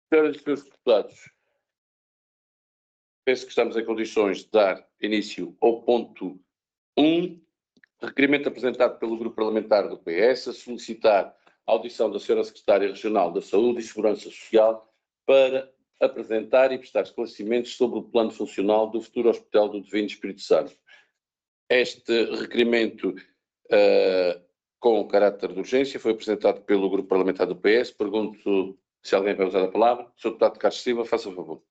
Senhoras e senhores deputados, penso que estamos em condições de dar início ao ponto 1, requerimento apresentado pelo Grupo Parlamentar do PS a solicitar a audição da Sra. Secretária Regional da Saúde e Segurança Social para apresentar e prestar esclarecimentos sobre o plano funcional do futuro Hospital do Divino Espírito Santo. Este requerimento com caráter de urgência foi apresentado pelo Grupo Parlamentar do PS. Pergunto se alguém vai usar a palavra. Sr. Deputado Carlos Silva, faça favor.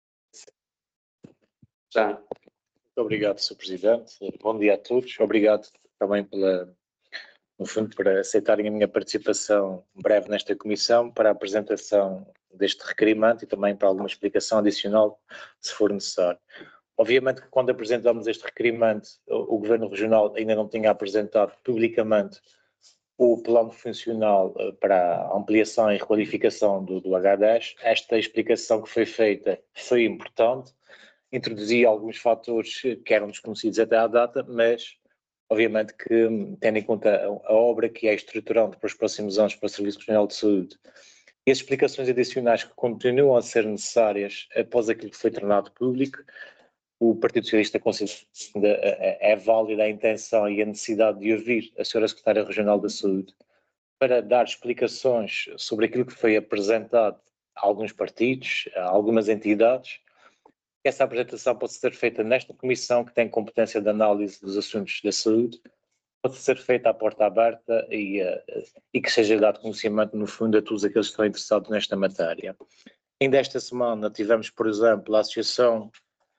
Já. Muito obrigado, Sr. Presidente. Bom dia a todos. Obrigado também no fundo, por aceitarem a minha participação breve nesta comissão para a apresentação deste requerimento e também para alguma explicação adicional, se for necessário. Obviamente que quando apresentamos este requerimento, o Governo Regional ainda não tinha apresentado publicamente o plano funcional para a ampliação e requalificação do H10. Esta explicação que foi feita foi importante, introduzia alguns fatores que eram desconhecidos até à data, mas obviamente que, tendo em conta a obra que é estruturante para os próximos anos para o Serviço Regional de Saúde, e as explicações adicionais que continuam a ser necessárias após aquilo que foi tornado público, o Partido Socialista considera que é válida a intenção e a necessidade de ouvir a Sra. Secretária Regional da Saúde para dar explicações sobre aquilo que foi apresentado a alguns partidos, a algumas entidades. Essa apresentação pode ser feita nesta comissão que tem competência de análise dos assuntos da saúde, pode ser feita à porta aberta e que seja dado conhecimento, no fundo, a todos aqueles que estão interessados nesta matéria. Ainda esta semana tivemos, por exemplo, a Associação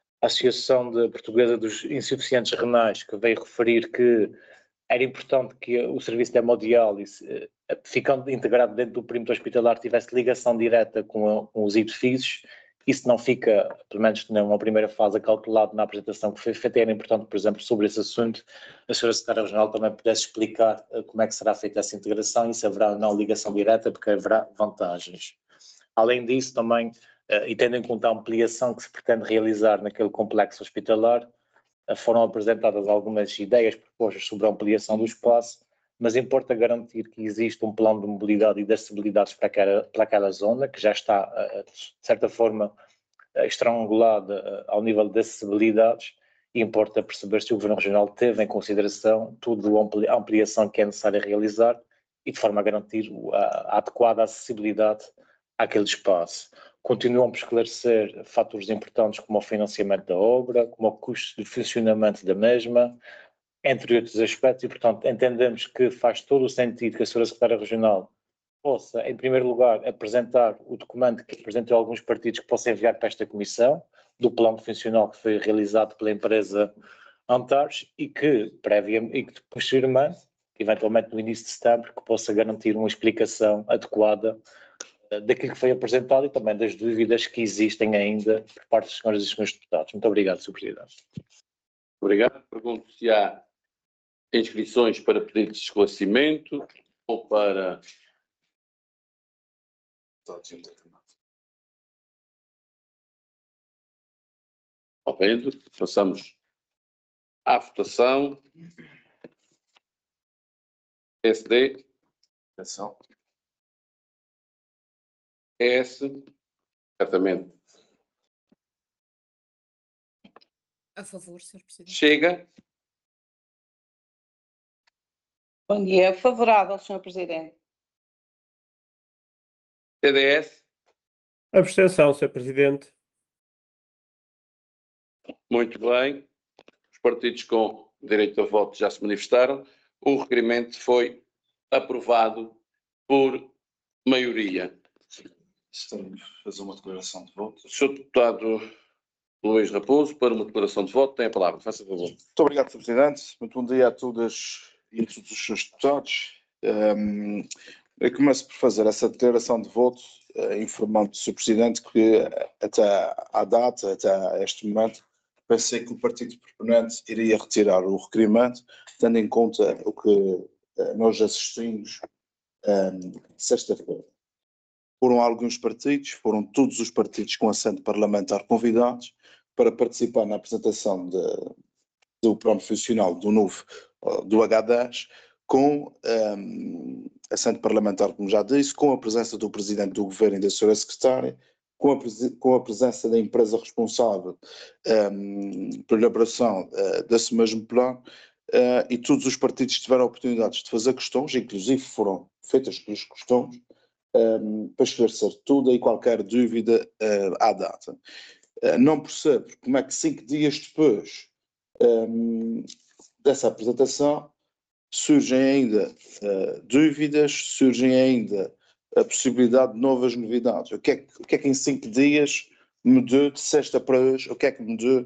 Portuguesa dos Insuficientes Renais, que veio referir que era importante que o serviço de hemodiálise, ficando integrado dentro do perímetro hospitalar, tivesse ligação direta com os edifícios. Isso não fica, pelo menos numa primeira fase, calculado na apresentação que foi feita. Era importante, por exemplo, sobre esse assunto, a Sra. Secretária Regional também pudesse explicar como é que será feita essa integração e se haverá ou não ligação direta, porque haverá vantagens. Além disso, também, e tendo em conta a ampliação que se pretende realizar naquele complexo hospitalar, foram apresentadas algumas ideias, propostas sobre a ampliação do espaço, mas importa garantir que existe um plano de mobilidade e de acessibilidades para aquela zona, que já está, de certa forma, estrangulada ao nível de acessibilidades, e importa perceber se o Governo Regional teve em consideração toda a ampliação que é necessária realizar e de forma a garantir a adequada acessibilidade àquele espaço. Continuam por esclarecer fatores importantes como o financiamento da obra, como o custo de funcionamento da mesma, entre outros aspectos, e portanto entendemos que faz todo o sentido que a Sra. Secretária Regional possa, em primeiro lugar, apresentar o documento que apresentou alguns partidos que possa enviar para esta comissão, do plano funcional que foi realizado pela empresa Antares e que posteriormente, eventualmente no início de setembro, que possa garantir uma explicação adequada daquilo que foi apresentado e também das dúvidas que existem ainda por parte dos senhores e senhores deputados. Muito obrigado, Sr. Presidente. Obrigado. Pergunto se há inscrições para pedidos de esclarecimento ou para... Havendo, passamos à votação. PSD. PS. Certamente. A favor, Sr. Presidente. Chega. Bom dia. Favorável, Sr. Presidente. CDS. Abstenção, Sr. Presidente. Muito bem. Os partidos com direito a voto já se manifestaram. O requerimento foi aprovado por maioria. Estamos a fazer uma declaração de voto. Sr. Deputado Luís Raposo, para uma declaração de voto, tem a palavra. Faça favor. Muito obrigado, Sr. Presidente. Muito bom dia a todas e a todos os senhores deputados. Eu começo por fazer essa declaração de voto, informando o Sr. Presidente que até à data, até a este momento, pensei que o partido proponente iria retirar o requerimento, tendo em conta o que nós assistimos sexta-feira. Foram alguns partidos, foram todos os partidos com assento parlamentar convidados para participar na apresentação do plano funcional do novo, do H10, com assento parlamentar, como já disse, com a presença do Presidente do Governo e da Senhora Secretária, com a presença da empresa responsável pela elaboração desse mesmo plano, e todos os partidos tiveram oportunidades de fazer questões, inclusive foram feitas pelas questões, para esclarecer toda e qualquer dúvida à data. Não percebo como é que 5 dias depois dessa apresentação surgem ainda dúvidas, surgem ainda a possibilidade de novas novidades. O que é que em 5 dias mudou de sexta para hoje? O que é que mudou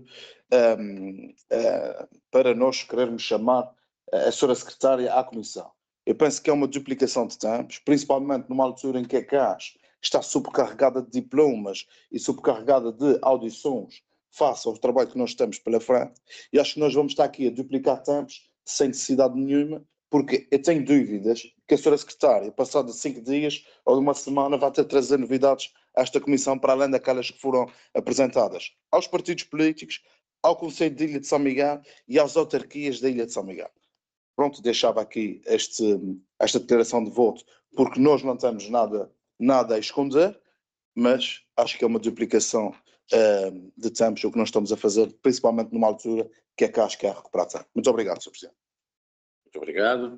para nós querermos chamar a Senhora Secretária à Comissão? Eu penso que é uma duplicação de tempos, principalmente numa altura em que a CAS está sobrecarregada de diplomas e sobrecarregada de audições face ao trabalho que nós temos pela frente, e acho que nós vamos estar aqui a duplicar tempos sem necessidade nenhuma, porque eu tenho dúvidas que a Senhora Secretária, passado 5 dias ou uma semana, vai ter de trazer novidades a esta Comissão, para além daquelas que foram apresentadas aos partidos políticos, ao Conselho de Ilha de São Miguel e às autarquias da Ilha de São Miguel. Pronto, deixava aqui esta declaração de voto, porque nós não temos nada a esconder, mas acho que é uma duplicação de tempos o que nós estamos a fazer, principalmente numa altura que a CAS quer recuperar tempo. Muito obrigado, Sr. Presidente. Muito obrigado.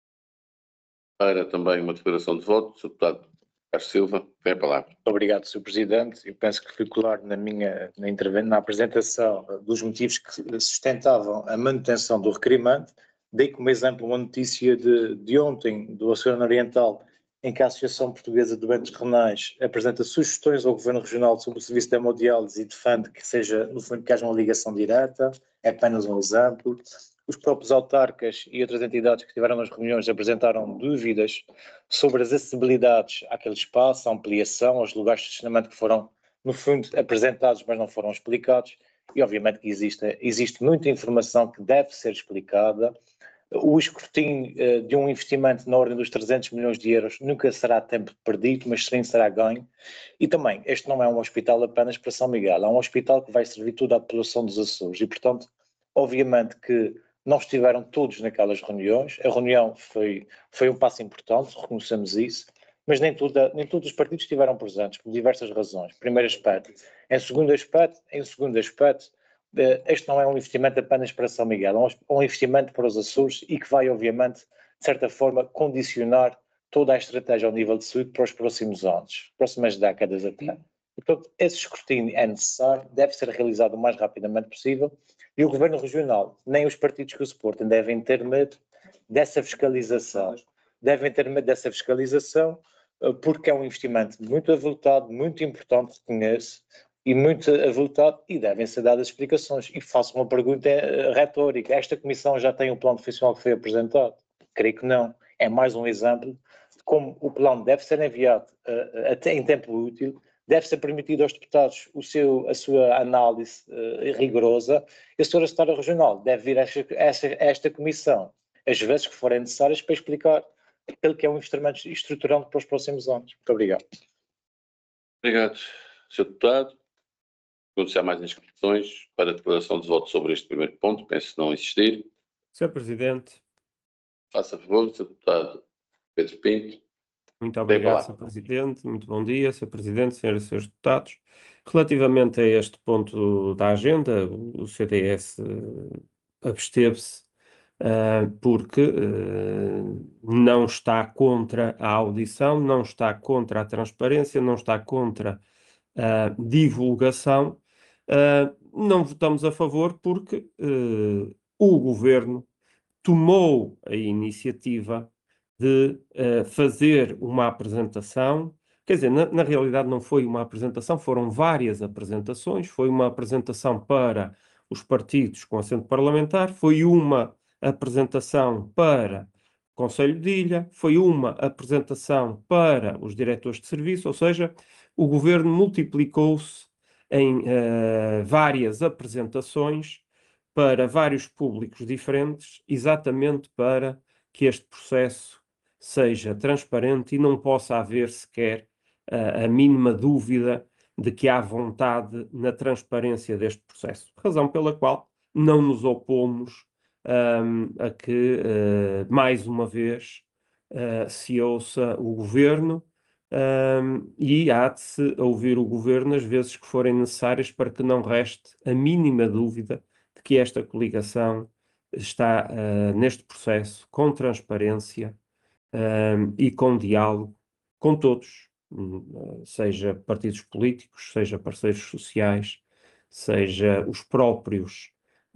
Para também uma declaração de voto, Sr. Deputado Carlos Silva, tem a palavra. Muito obrigado, Sr. Presidente. Eu penso que fui claro na apresentação dos motivos que sustentavam a manutenção do requerimento. Dei como exemplo uma notícia de ontem do Oceano Oriental, em que a Associação Portuguesa de Doentes Renais apresenta sugestões ao Governo Regional sobre o serviço de hemodiálise e defende que seja, no fundo, que haja uma ligação direta. É apenas um exemplo. Os próprios autarcas e outras entidades que estiveram nas reuniões apresentaram dúvidas sobre as acessibilidades àquele espaço, a ampliação, aos lugares de estacionamento que foram, no fundo, apresentados, mas não foram explicados. E, obviamente, que existe muita informação que deve ser explicada. O escrutínio de um investimento na ordem dos 300 milhões de euros nunca será tempo perdido, mas sim será ganho. E também, este não é um hospital apenas para São Miguel, é um hospital que vai servir toda a população dos Açores. E, portanto, obviamente que não estiveram todos naquelas reuniões. A reunião foi um passo importante, reconhecemos isso, mas nem todos os partidos estiveram presentes, por diversas razões. Primeiro aspecto. Em segundo aspecto, este não é um investimento apenas para São Miguel, é um investimento para os Açores e que vai, obviamente, de certa forma, condicionar toda a estratégia ao nível de saúde para os próximos anos, próximas décadas até. Portanto, esse escrutínio é necessário, deve ser realizado o mais rapidamente possível, e o Governo Regional, nem os partidos que o suportem, devem ter medo dessa fiscalização. Porque é um investimento muito avultado, muito importante, reconheço, e muito avultado, e devem ser dadas explicações. E faço uma pergunta retórica: esta Comissão já tem o plano funcional que foi apresentado? Creio que não. É mais um exemplo de como o plano deve ser enviado até em tempo útil, deve ser permitido aos deputados a sua análise rigorosa, e a Senhora Secretária Regional deve vir a esta Comissão as vezes que forem necessárias para explicar aquilo que é um instrumento estruturante para os próximos anos. Muito obrigado. Obrigado, Sr. Deputado. Se há mais inscrições para a declaração de voto sobre este primeiro ponto, penso não existir. Sr. Presidente. Faça favor, Sr. Deputado Pedro Pinto. Muito obrigado, Sr. Presidente. Muito bom dia, Sr. Presidente, senhoras e senhores deputados. Relativamente a este ponto da agenda, o CDS absteve-se porque não está contra a audição, não está contra a transparência, não está contra a divulgação. Não votamos a favor porque o Governo tomou a iniciativa de fazer uma apresentação. Quer dizer, na realidade não foi uma apresentação, foram várias apresentações. Foi uma apresentação para os partidos com assento parlamentar, foi uma apresentação para o Conselho de Ilha, foi uma apresentação para os diretores de serviço, ou seja, o Governo multiplicou-se em várias apresentações para vários públicos diferentes, exatamente para que este processo seja transparente e não possa haver sequer a mínima dúvida de que há vontade na transparência deste processo. Razão pela qual não nos opomos a que, mais uma vez, se ouça o Governo, e há de se ouvir o Governo as vezes que forem necessárias para que não reste a mínima dúvida de que esta coligação está neste processo com transparência e com diálogo com todos, seja partidos políticos, seja parceiros sociais, seja os próprios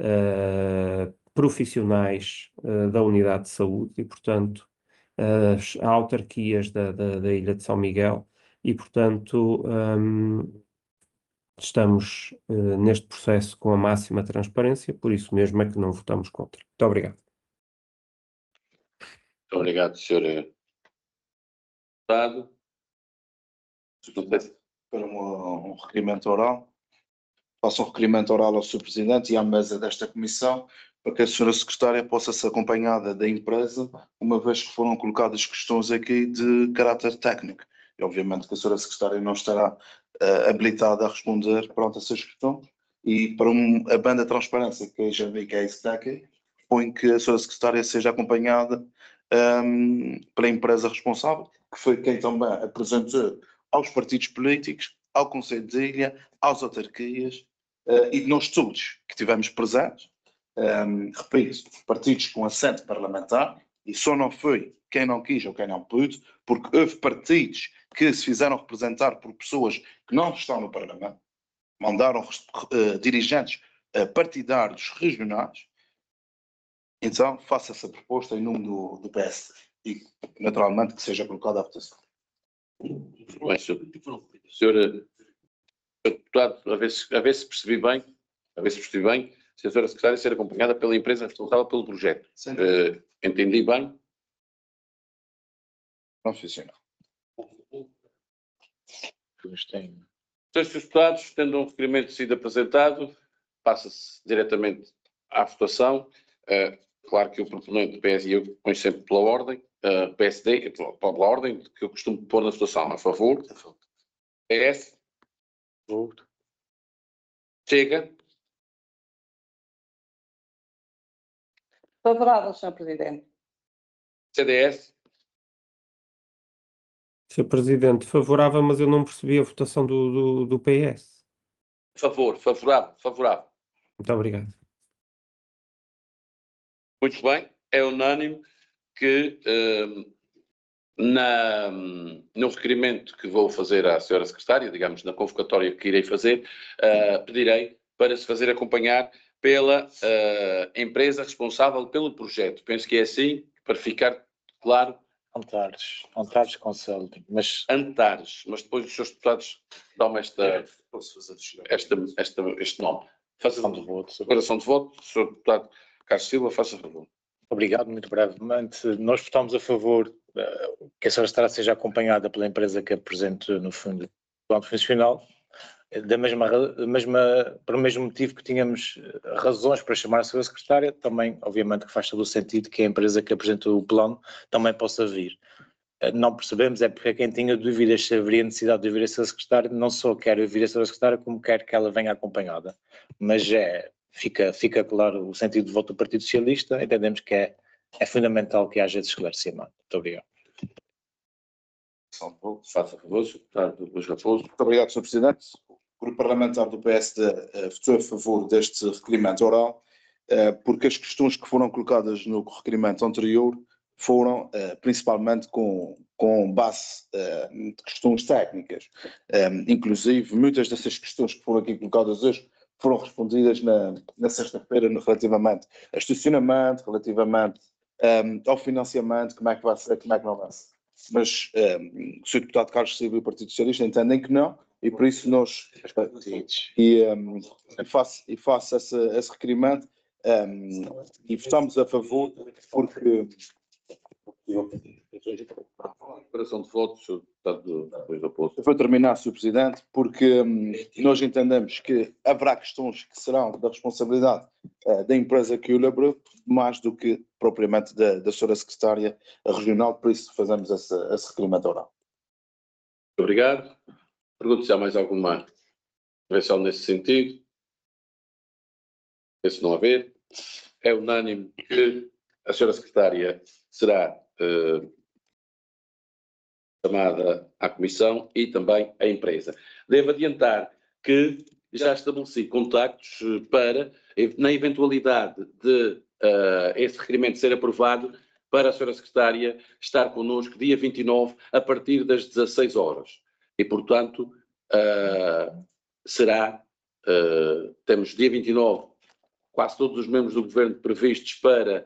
profissionais da unidade de saúde e, portanto, as autarquias da Ilha de São Miguel e, portanto, estamos neste processo com a máxima transparência, por isso mesmo é que não votamos contra. Muito obrigado. Muito obrigado, Sr. Deputado. Para um requerimento oral. Faço um requerimento oral ao Sr. Presidente e à mesa desta comissão para que a Sra. Secretária possa ser acompanhada da empresa, uma vez que foram colocadas questões aqui de caráter técnico. E obviamente que a Sra. Secretária não estará habilitada a responder perante essas questões. E para a banda de transparência, que já vi que é isso que está aqui, põe que a Sra. Secretária seja acompanhada pela empresa responsável, que foi quem também apresentou aos partidos políticos, ao Conselho de Ilha, às autarquias e nós todos que tivemos presentes, repito, partidos com assento parlamentar, e só não foi quem não quis ou quem não pôde, porque houve partidos que se fizeram representar por pessoas que não estão no Parlamento, mandaram dirigentes partidários regionais. Então, faça essa proposta em nome do PS e, naturalmente, que seja colocada à votação. Bem, Sr. Deputado, a ver se percebi bem, se a Sra. Secretária ser acompanhada pela empresa responsável pelo projeto. Entendi bem? Profissional. Senhores deputados, tendo um requerimento sido apresentado, passa-se diretamente à votação. Claro que o proponente do PS e eu ponho sempre pela ordem, PSD, pela ordem que eu costumo pôr na votação. A favor? PS? Chega? Favorável, Sr. Presidente. CDS? Sr. Presidente, favorável, mas eu não percebi a votação do PS. Favorável. Muito obrigado. Muito bem, é unânime que no requerimento que vou fazer à Sra. Secretária, digamos, na convocatória que irei fazer, pedirei para se fazer acompanhar pela empresa responsável pelo projeto. Penso que é assim, para ficar claro. Antares Consulting, mas Antares, mas depois os seus deputados dão este nome. Declaração de voto, Sr. Deputado Carlos Silva, faça favor. obrigado, muito brevemente. Nós votamos a favor que a Sra. Secretária seja acompanhada pela empresa que apresente, no fundo, o plano funcional, pelo mesmo motivo que tínhamos razões para chamar a Sra. Secretária, também, obviamente, que faz todo o sentido que a empresa que apresentou o plano também possa vir. Não percebemos, é porque quem tinha dúvidas se haveria necessidade de ouvir a Sra. Secretária, não só quer ouvir a Sra. Secretária, como quer que ela venha acompanhada. Mas fica claro o sentido de voto do Partido Socialista, entendemos que é fundamental que haja esse esclarecimento. Muito obrigado. Faça favor, Sr. Deputado Luís Raposo. Muito obrigado, Sr. Presidente. O Grupo Parlamentar do PSD votou a favor deste requerimento oral, porque as questões que foram colocadas no requerimento anterior foram principalmente com base de questões técnicas. Inclusive, muitas dessas questões que foram aqui colocadas hoje foram respondidas na sexta-feira relativamente a estacionamento, relativamente ao financiamento, como é que vai ser, como é que não vai ser. Mas o Sr. Deputado Carlos Silva e o Partido Socialista entendem que não, e por isso nós faço esse requerimento e votamos a favor, porque Declaração de voto, Sr. Deputado Luís Raposo. eu vou terminar, Sr. Presidente, porque nós entendemos que haverá questões que serão da responsabilidade da empresa que o elaborou, mais do que propriamente da Sra. Secretária Regional, por isso fazemos esse requerimento oral. Muito obrigado. Pergunto se há mais alguma intervenção nesse sentido. Se não haver, É unânime que a senhora secretária será chamada à comissão e também a empresa. Devo adiantar que já estabeleci contactos para, na eventualidade de esse requerimento ser aprovado, para a senhora secretária estar connosco dia 29 a partir das 16 horas. E, portanto, temos dia 29 quase todos os membros do governo previstos para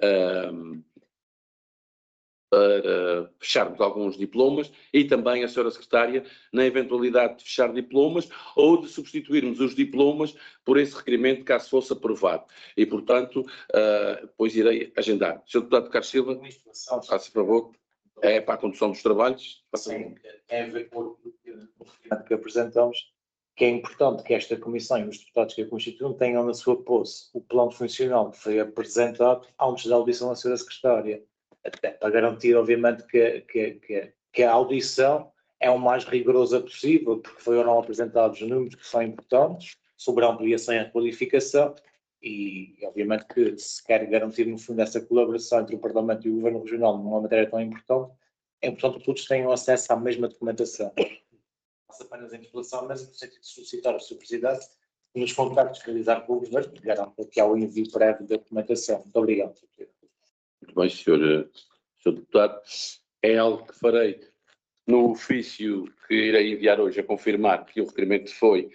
fecharmos alguns diplomas e também a senhora secretária na eventualidade de fechar diplomas ou de substituirmos os diplomas por esse requerimento caso fosse aprovado. E, portanto, depois irei agendar. Sr. Deputado Carlos Silva, faça favor. É para a condução dos trabalhos. Sim, tem a ver com o documento que apresentamos, que é importante que esta comissão e os deputados que a constituem tenham na sua posse o plano funcional que foi apresentado antes da audição da senhora secretária. Até para garantir, obviamente, que a audição é o mais rigorosa possível, porque foram apresentados números que são importantes sobre a ampliação e a qualificação e, obviamente, que se quer garantir, no fundo, essa colaboração entre o Parlamento e o Governo Regional numa matéria tão importante, é importante que todos tenham acesso à mesma documentação. Faço apenas a interpelação, mas no sentido de solicitar ao Sr. Presidente que nos contactos realizar com o Governo que garanta que há o envio prévio da documentação. Muito obrigado, Sr. Presidente. Muito bem, Sr. Deputado. É algo que farei no ofício que irei enviar hoje a confirmar que o requerimento foi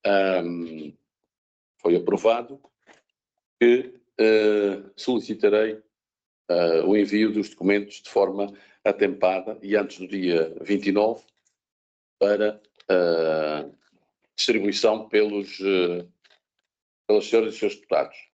aprovado, que solicitarei o envio dos documentos de forma atempada e antes do dia 29 para distribuição pelas senhoras e seus deputados.